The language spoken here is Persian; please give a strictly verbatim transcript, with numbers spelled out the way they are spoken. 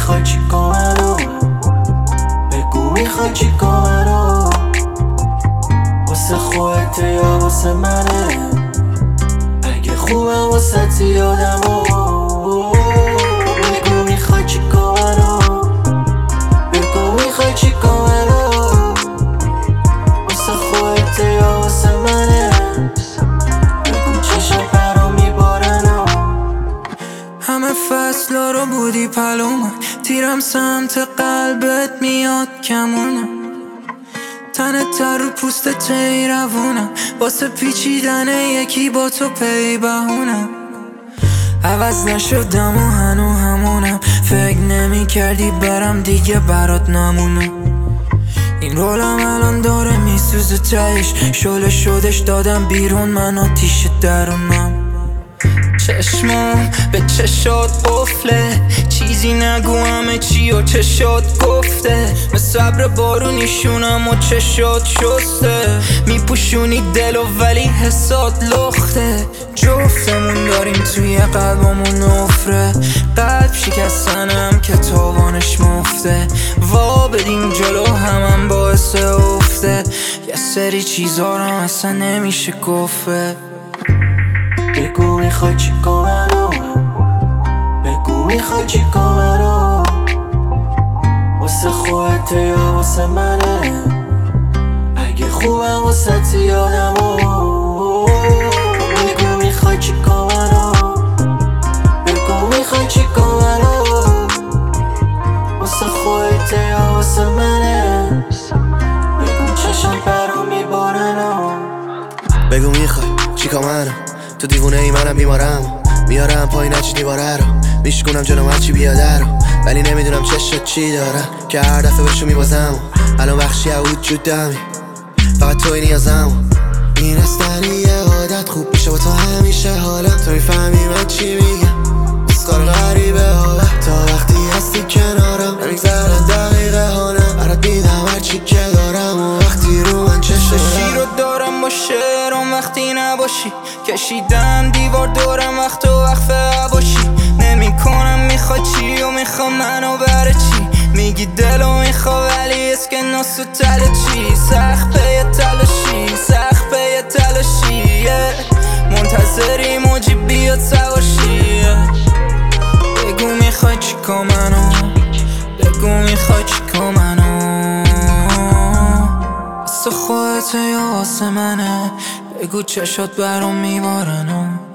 میخوای چی کامنو، بگو میخوای چی کامنو، واسه خودته یا واسه منه، اگه خوبم واسه تی یادمو. بگو میخوای چی کامنو، بگو میخوای چی کامنو، واسه خودته یا واسه منه، بگو چشم برام میبارنو. همه فصلا رو بودی پلومه، تیرم سمت قلبت میاد کمونه، تنت رو پوست تی روونم، واسه پیچیدن یکی با تو پی بهونم. عوض نشدم و هنو همونم، فکر نمی کردی برم دیگه برات نمونه. این رولم الان داره میسوزه تهش، شله شدش دادم بیرون من آتیش درونم. چشمام به چشات قفله، چیزی نگو همه چی و چشات گفته، مثل ابر بارونیشونم و چشات شسته، میپوشونی دلو ولی حسات لخته. جفتمون داریم توی قلبمون نفره، قلب شکستنم که تاوانش مفته، وا بدیم جلو همم باعث افته، یه سری چیزا رو اصلا نمیشه گفته. بگو میخوای چی کامنو، بگو میخوای چی کامنو، واسه خودته یا واسه منه، اگه خوبم واسه تی یادمو. بگو میخوای چی کامنو، بگو میخوای چی کامنو، واسه خودته یا واسه منه، بگو چشم برام میبارنو. بگو میخوای چی کامنو، تو دیوونه ای منم بیمارم، میارم پای نچ دیواره رو، میشکنم جلوم هرچی بیاده رو، ولی نمیدونم چشت چی دارم که هر دفعه بهشو میبازم. الان بخشی از وجودمی، فقط توی نیازم. این استنی یه عادت خوب میشه با تو همیشه حالا، تو میفهمی من چی میگم، اسکار غریبه حالا، تا وقتی هستی کنارم نمیگذرن دقیقه هانم، برات میدم هرچی که دارم و وقتی رو من چشم رو دارم با شعرم وقتی نباشی، کشیدم دیوار دورم وقت و وقفه باشی، نمی کنم میخوای چی و میخوام منو بره چی، میگی دلو میخوا ولی اسکناس و تله چی، سخت به تلاشی سخت به تلاشی، منتظری موجی بیاد سواشی. بگو میخوای چی کامنو، بگو میخوای چی کامنو، واسه خودته یا واسه منه، بگو چشات برام میبارنو.